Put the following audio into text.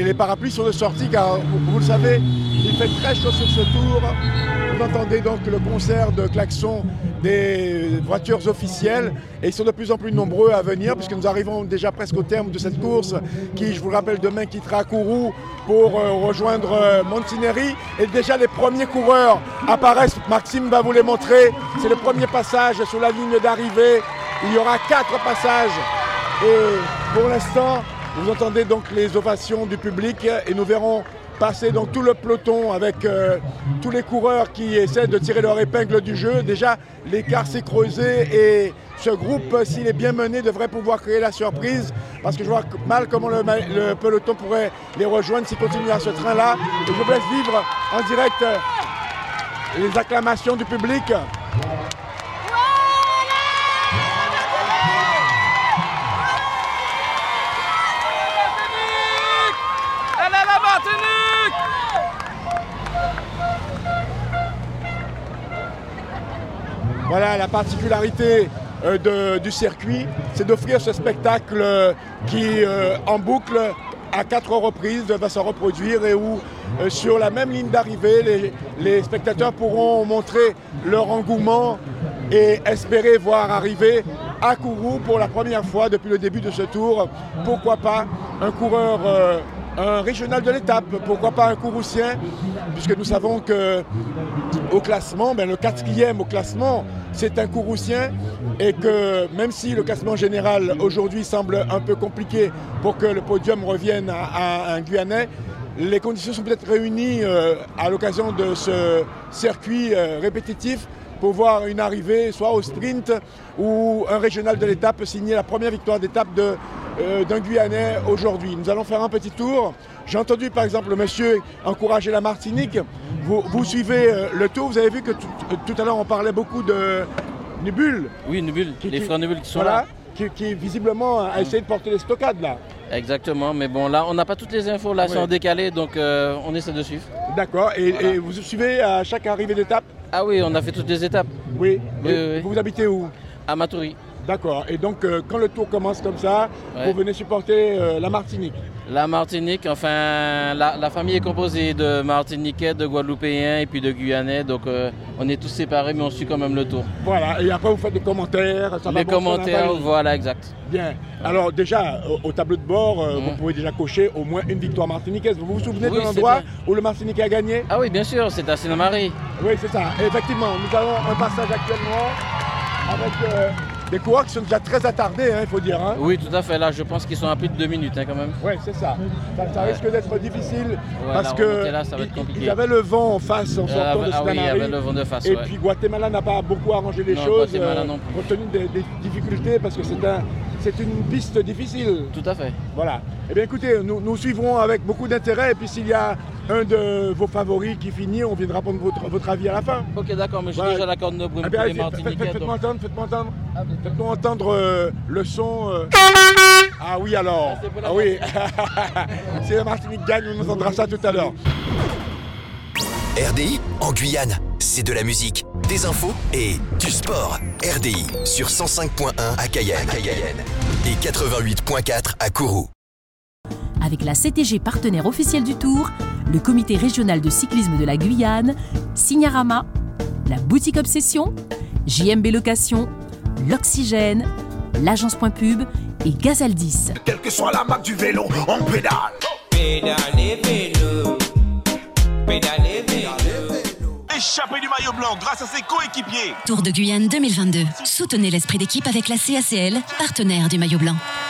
les parapluies sont de sortie car, vous le savez, il fait très chaud sur ce tour. Vous entendez donc le concert de klaxons des voitures officielles et ils sont de plus en plus nombreux à venir puisque nous arrivons déjà presque au terme de cette course qui, je vous le rappelle, demain quittera Kourou pour rejoindre Montineri. Et déjà les premiers coureurs apparaissent, Maxime va vous les montrer. C'est le premier passage sur la ligne d'arrivée. Il y aura 4 passages et pour l'instant, vous entendez donc les ovations du public et nous verrons passer donc tout le peloton avec tous les coureurs qui essaient de tirer leur épingle du jeu. Déjà, l'écart s'est creusé et ce groupe, s'il est bien mené, devrait pouvoir créer la surprise parce que je vois mal comment le peloton pourrait les rejoindre s'ils continuent à ce train-là. Et je vous laisse vivre en direct les acclamations du public. Voilà la particularité du circuit, c'est d'offrir ce spectacle qui, en boucle, à 4 reprises, va se reproduire et où, sur la même ligne d'arrivée, les spectateurs pourront montrer leur engouement et espérer voir arriver à Kourou pour la première fois depuis le début de ce tour. Pourquoi pas un coureur, un régional de l'étape, pourquoi pas un Kouroussien, puisque nous savons qu'au classement, le 4e au classement, c'est un Kouroussien et que même si le classement général aujourd'hui semble un peu compliqué pour que le podium revienne à un Guyanais, les conditions sont peut-être réunies à l'occasion de ce circuit répétitif pour voir une arrivée soit au sprint ou un régional de l'étape signer la première victoire d'étape d'un Guyanais aujourd'hui. Nous allons faire un petit tour. J'ai entendu par exemple le monsieur encourager la Martinique. Vous suivez le tour, vous avez vu que tout à l'heure on parlait beaucoup de Nubul. Oui, Nubul, les frères Nubul qui sont là. Qui visiblement a essayé de porter les stockades là. Exactement, mais bon là on n'a pas toutes les infos, là c'est en décalé, donc on essaie de suivre. D'accord, et vous suivez à chaque arrivée d'étape? Ah oui, on a fait toutes les étapes. Oui, oui. Vous habitez où? À Matoury. D'accord, et donc quand le tour commence comme ça, vous venez supporter la Martinique? La Martinique, enfin la famille est composée de Martiniquais, de Guadeloupéens et puis de Guyanais, donc on est tous séparés mais on suit quand même le tour. Voilà, et après vous faites des commentaires, ça va. Les commentaires, voilà, exact. Bien, alors déjà au tableau de bord, vous pouvez déjà cocher au moins une victoire martiniquaise. Vous vous souvenez de l'endroit où le Martiniquais a gagné? Ah oui, bien sûr, c'est à Sénamarie. Oui, c'est ça, et effectivement, nous avons un passage actuellement avec... des coureurs qui sont déjà très attardés, il faut dire. Oui, tout à fait. Là, je pense qu'ils sont à plus de 2 minutes quand même. Oui, c'est ça. Ça risque d'être difficile parce qu'ils avaient le vent en face en sortant de Sénamarie. Oui, il y avait le vent de face. Et puis Guatemala n'a pas beaucoup arrangé les choses, non plus. compte tenu des difficultés, parce que c'est une piste difficile. Tout à fait. Voilà. Eh bien écoutez, nous suivrons avec beaucoup d'intérêt, et puis s'il y a un de vos favoris qui finit, on viendra prendre votre avis à la fin. Ok, d'accord, mais j'ai déjà la corde de brume pour les Martiniquais. Faites-moi entendre le son. Ah oui alors. Ah oui. Si la Martinique gagne, on entendra ça tout à l'heure. RDI en Guyane, c'est de la musique, des infos et du sport. RDI sur 105.1 à Cayenne et 88.4 à Kourou. Avec la CTG partenaire officielle du Tour, le comité régional de cyclisme de la Guyane, Signarama, la boutique Obsession, JMB Location, l'Oxygène, l'agence Point Pub et Gazaldis. Quelle que soit la marque du vélo, on pédale. Pédalez vélo, pédalez vélo. Échappé du maillot blanc grâce à ses coéquipiers. Tour de Guyane 2022. Soutenez l'esprit d'équipe avec la CACL, partenaire du maillot blanc.